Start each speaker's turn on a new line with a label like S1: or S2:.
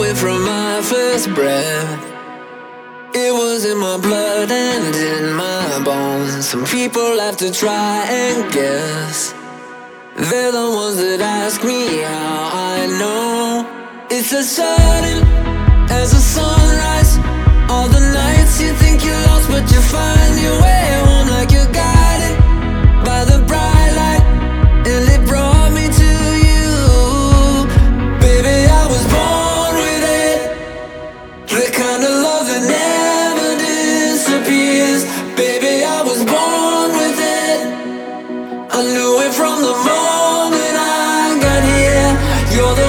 S1: it from my first breath. It was in my blood and in my bones. Some people have to try and guess. They're the ones that ask me how I know. It's as sudden as a sunrise. All the nights you think you're lost, but you find your way home, like you're guided by the bright light, and it brought me to you. Baby, I was born with it, the kind of love that never disappears. Baby, I was born with it. I knew it from the moment I got here. You're the